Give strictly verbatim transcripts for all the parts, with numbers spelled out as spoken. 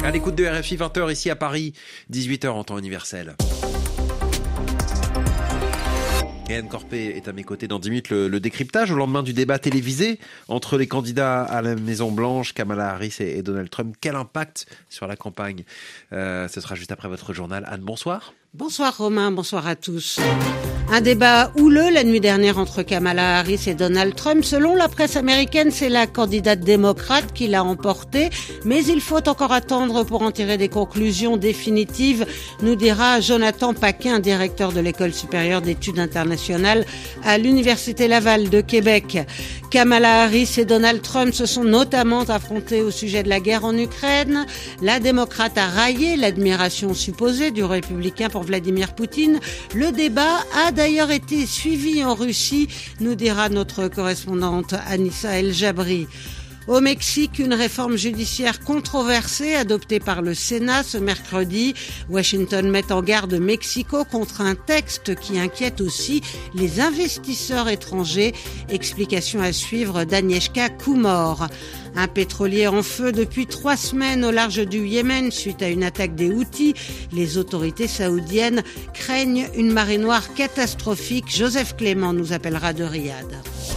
À l'écoute de R F I, vingt heures ici à Paris, dix-huit heures en temps universel. Et Anne Corpé est à mes côtés dans dix minutes. Le, le décryptage au lendemain du débat télévisé entre les candidats à la Maison-Blanche, Kamala Harris et, et Donald Trump. Quel impact sur la campagne euh, Ce sera juste après votre journal. Anne, bonsoir. Bonsoir Romain, bonsoir à tous. Un débat houleux la nuit dernière entre Kamala Harris et Donald Trump. Selon la presse américaine, c'est la candidate démocrate qui l'a emporté. Mais il faut encore attendre pour en tirer des conclusions définitives, nous dira Jonathan Paquin, directeur de l'École supérieure d'études internationales à l'Université Laval de Québec. Kamala Harris et Donald Trump se sont notamment affrontés au sujet de la guerre en Ukraine. La démocrate a raillé l'admiration supposée du républicain pour Vladimir Poutine. Le débat a d'ailleurs été suivi en Russie, nous dira notre correspondante Anissa El Jabri. Au Mexique, une réforme judiciaire controversée adoptée par le Sénat ce mercredi. Washington met en garde Mexico contre un texte qui inquiète aussi les investisseurs étrangers. Explication à suivre d'Agnieszka Kumor. Un pétrolier en feu depuis trois semaines au large du Yémen suite à une attaque des Houthis. Les autorités saoudiennes craignent une marée noire catastrophique. Joseph Clément nous appellera de Riyad.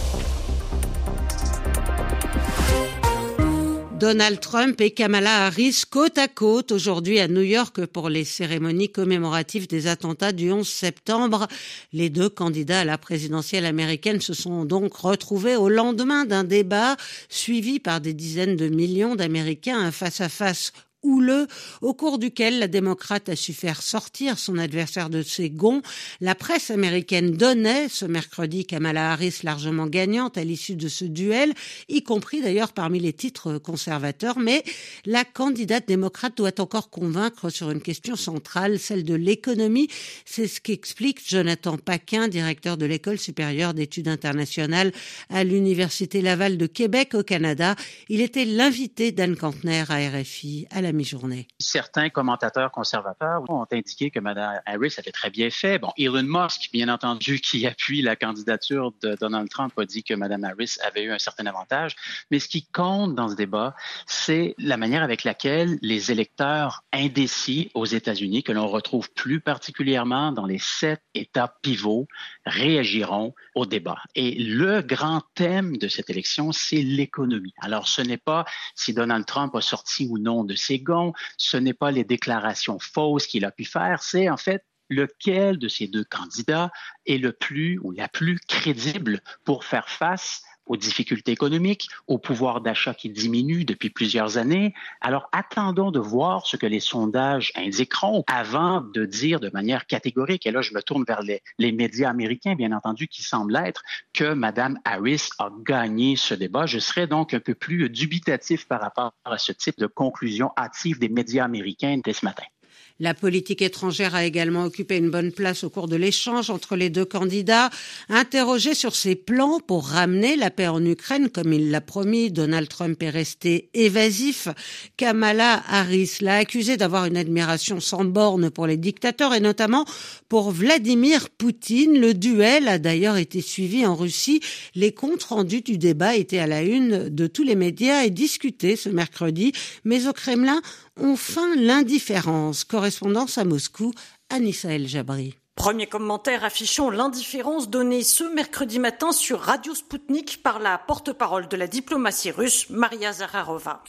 Donald Trump et Kamala Harris côte à côte aujourd'hui à New York pour les cérémonies commémoratives des attentats du onze septembre. Les deux candidats à la présidentielle américaine se sont donc retrouvés au lendemain d'un débat suivi par des dizaines de millions d'Américains, un face-à-face houleux, au cours duquel la démocrate a su faire sortir son adversaire de ses gonds. La presse américaine donnait ce mercredi Kamala Harris largement gagnante à l'issue de ce duel, y compris d'ailleurs parmi les titres conservateurs, mais la candidate démocrate doit encore convaincre sur une question centrale, celle de l'économie. C'est ce qu'explique Jonathan Paquin, directeur de l'École supérieure d'études internationales à l'Université Laval de Québec au Canada. Il était l'invité d'Anne Kantner à R F I à la mi-journée. Certains commentateurs conservateurs ont indiqué que Mme Harris avait très bien fait. Bon, Elon Musk, bien entendu, qui appuie la candidature de Donald Trump, a dit que Mme Harris avait eu un certain avantage. Mais ce qui compte dans ce débat, c'est la manière avec laquelle les électeurs indécis aux États-Unis, que l'on retrouve plus particulièrement dans les sept États pivots, réagiront au débat. Et le grand thème de cette élection, c'est l'économie. Alors, ce n'est pas si Donald Trump a sorti ou non de ses gonds, ce n'est pas les déclarations fausses qu'il a pu faire, c'est en fait lequel de ces deux candidats est le plus ou la plus crédible pour faire face aux difficultés économiques, au pouvoir d'achat qui diminue depuis plusieurs années. Alors, attendons de voir ce que les sondages indiqueront avant de dire de manière catégorique, et là, je me tourne vers les, les médias américains, bien entendu, qui semblent être, que Mme Harris a gagné ce débat. Je serais donc un peu plus dubitatif par rapport à ce type de conclusion hâtive des médias américains dès ce matin. La politique étrangère a également occupé une bonne place au cours de l'échange entre les deux candidats. Interrogé sur ses plans pour ramener la paix en Ukraine, comme il l'a promis, Donald Trump est resté évasif. Kamala Harris l'a accusé d'avoir une admiration sans borne pour les dictateurs et notamment pour Vladimir Poutine. Le duel a d'ailleurs été suivi en Russie. Les comptes rendus du débat étaient à la une de tous les médias et discutés ce mercredi. Mais au Kremlin, on feint l'indifférence. Correspondance à Moscou, Anissa El Jabri. Premier commentaire affichant l'indifférence donnée ce mercredi matin sur Radio Sputnik par la porte-parole de la diplomatie russe, Maria Zakharova.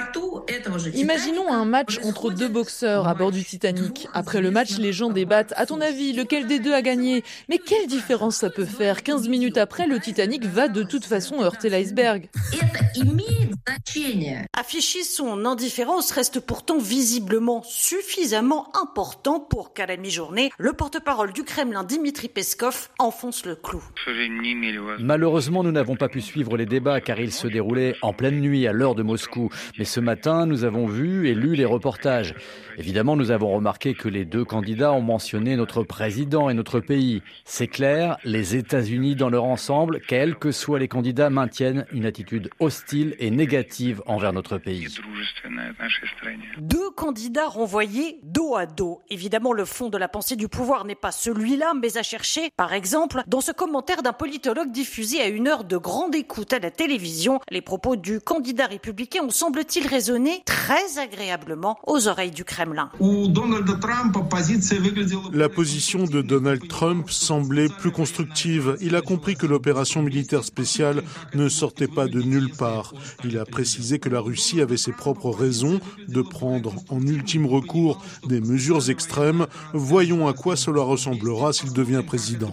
Imaginons un match entre deux boxeurs à bord du Titanic. Après le match, les gens débattent. À ton avis, lequel des deux a gagné ? Mais quelle différence ça peut faire ? quinze minutes après, le Titanic va de toute façon heurter l'iceberg. Afficher son indifférence reste pourtant visiblement suffisamment important pour qu'à la mi-journée, le porte-parole du Kremlin, Dmitri Peskov, enfonce le clou. Malheureusement, nous n'avons pas pu suivre les débats car ils se déroulaient en pleine nuit à l'heure de Moscou. Mais ce matin, nous avons vu et lu les reportages. Évidemment, nous avons remarqué que les deux candidats ont mentionné notre président et notre pays. C'est clair, les États-Unis dans leur ensemble, quels que soient les candidats, maintiennent une attitude hostile et négative envers notre pays. Deux candidats renvoyés dos à dos. Évidemment, le fond de la pensée du pouvoir n'est pas pas celui-là, mais à chercher, par exemple, dans ce commentaire d'un politologue diffusé à une heure de grande écoute à la télévision. Les propos du candidat républicain ont, semble-t-il, résonné très agréablement aux oreilles du Kremlin. La position de Donald Trump semblait plus constructive. Il a compris que l'opération militaire spéciale ne sortait pas de nulle part. Il a précisé que la Russie avait ses propres raisons de prendre en ultime recours des mesures extrêmes. Voyons à quoi cela ressemblera s'il devient président.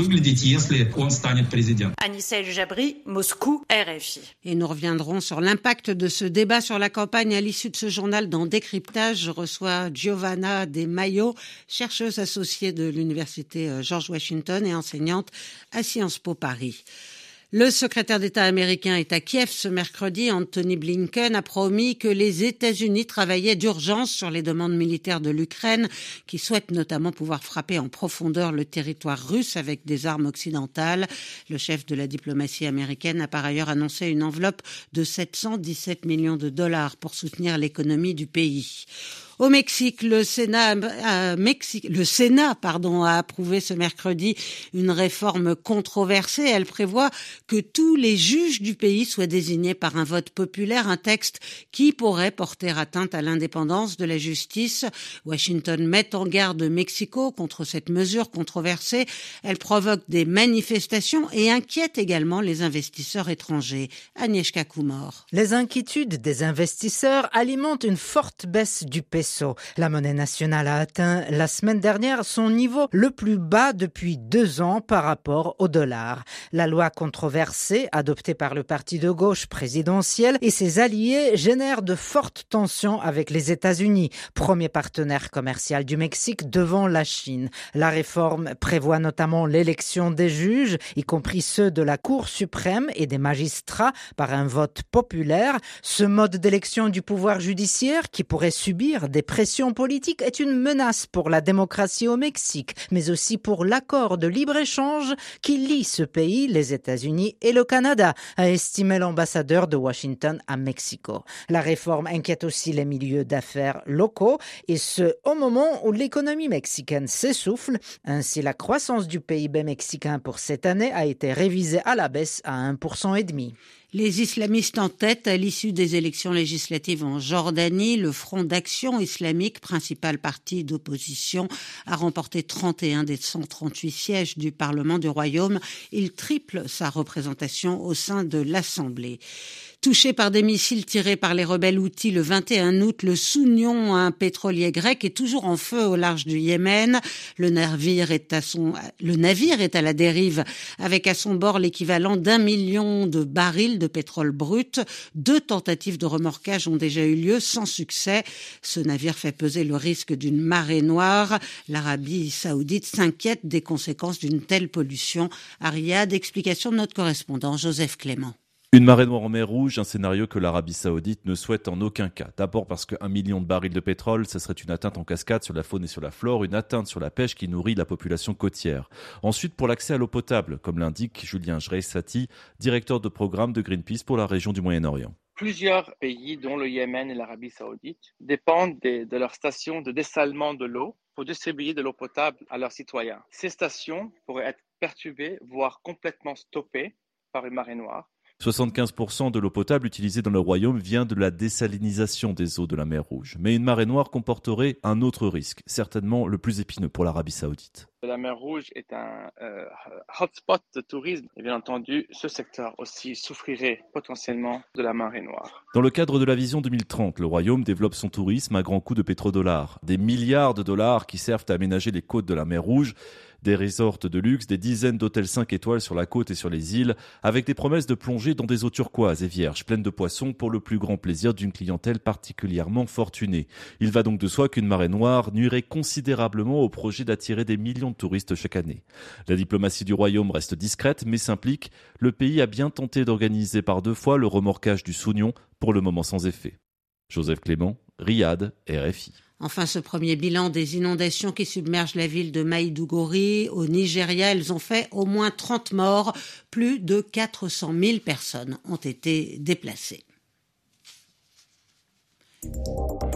Anissa El Jabri, Moscou, R F I. Et nous reviendrons sur l'impact de ce débat sur la campagne à l'issue de ce journal dans Décryptage. Je reçois Giovanna De Maio, chercheuse associée de l'université George Washington et enseignante à Sciences Po Paris. Le secrétaire d'État américain est à Kiev ce mercredi. Anthony Blinken a promis que les États-Unis travaillaient d'urgence sur les demandes militaires de l'Ukraine, qui souhaite notamment pouvoir frapper en profondeur le territoire russe avec des armes occidentales. Le chef de la diplomatie américaine a par ailleurs annoncé une enveloppe de sept cent dix-sept millions de dollars pour soutenir l'économie du pays. Au Mexique, le Sénat, euh, Mexique, le Sénat pardon, a approuvé ce mercredi une réforme controversée. Elle prévoit que tous les juges du pays soient désignés par un vote populaire, un texte qui pourrait porter atteinte à l'indépendance de la justice. Washington met en garde Mexico contre cette mesure controversée. Elle provoque des manifestations et inquiète également les investisseurs étrangers. Agnieszka Kumor. Les inquiétudes des investisseurs alimentent une forte baisse du peso. La monnaie nationale a atteint la semaine dernière son niveau le plus bas depuis deux ans par rapport au dollar. La loi controversée, adoptée par le parti de gauche présidentiel et ses alliés, génère de fortes tensions avec les États-Unis, premier partenaire commercial du Mexique devant la Chine. La réforme prévoit notamment l'élection des juges, y compris ceux de la Cour suprême et des magistrats, par un vote populaire. Ce mode d'élection du pouvoir judiciaire, qui pourrait subir des pressions politiques, est une menace pour la démocratie au Mexique, mais aussi pour l'accord de libre-échange qui lie ce pays, les États-Unis et le Canada, a estimé l'ambassadeur de Washington à Mexico. La réforme inquiète aussi les milieux d'affaires locaux, et ce, au moment où l'économie mexicaine s'essouffle. Ainsi, la croissance du P I B mexicain pour cette année a été révisée à la baisse à un virgule cinq pour cent. Les islamistes en tête à l'issue des élections législatives en Jordanie. Le Front d'action islamique, principal parti d'opposition, a remporté trente et un des cent trente-huit sièges du Parlement du Royaume. Il triple sa représentation au sein de l'Assemblée. Touché par des missiles tirés par les rebelles houthis le vingt et un août, le Sounion, un pétrolier grec, est toujours en feu au large du Yémen. Le navire est à son, le navire est à la dérive, avec à son bord l'équivalent d'un million de barils de pétrole brut. Deux tentatives de remorquage ont déjà eu lieu sans succès. Ce navire fait peser le risque d'une marée noire. L'Arabie saoudite s'inquiète des conséquences d'une telle pollution. À Riyad, explication de notre correspondant Joseph Clément. Une marée noire en mer Rouge, un scénario que l'Arabie Saoudite ne souhaite en aucun cas. D'abord parce qu'un million de barils de pétrole, ce serait une atteinte en cascade sur la faune et sur la flore, une atteinte sur la pêche qui nourrit la population côtière. Ensuite, pour l'accès à l'eau potable, comme l'indique Julien Jreissati, directeur de programme de Greenpeace pour la région du Moyen-Orient. Plusieurs pays, dont le Yémen et l'Arabie Saoudite, dépendent de, de leurs stations de dessalement de l'eau pour distribuer de l'eau potable à leurs citoyens. Ces stations pourraient être perturbées, voire complètement stoppées par une marée noire. soixante-quinze pour cent de l'eau potable utilisée dans le royaume vient de la désalinisation des eaux de la mer Rouge. Mais une marée noire comporterait un autre risque, certainement le plus épineux pour l'Arabie Saoudite. La mer Rouge est un euh, hotspot de tourisme. Et bien entendu, ce secteur aussi souffrirait potentiellement de la marée noire. Dans le cadre de la vision deux mille trente, le royaume développe son tourisme à grands coups de pétrodollars. Des milliards de dollars qui servent à aménager les côtes de la mer Rouge, des resorts de luxe, des dizaines d'hôtels cinq étoiles sur la côte et sur les îles, avec des promesses de plonger dans des eaux turquoises et vierges, pleines de poissons pour le plus grand plaisir d'une clientèle particulièrement fortunée. Il va donc de soi qu'une marée noire nuirait considérablement au projet d'attirer des millions de touristes chaque année. La diplomatie du royaume reste discrète mais s'implique. Le pays a bien tenté d'organiser par deux fois le remorquage du Sounion, pour le moment sans effet. Joseph Clément, Riyad, R F I. Enfin, ce premier bilan des inondations qui submergent la ville de Maïdougouri au Nigeria, elles ont fait au moins trente morts. Plus de quatre cent mille personnes ont été déplacées.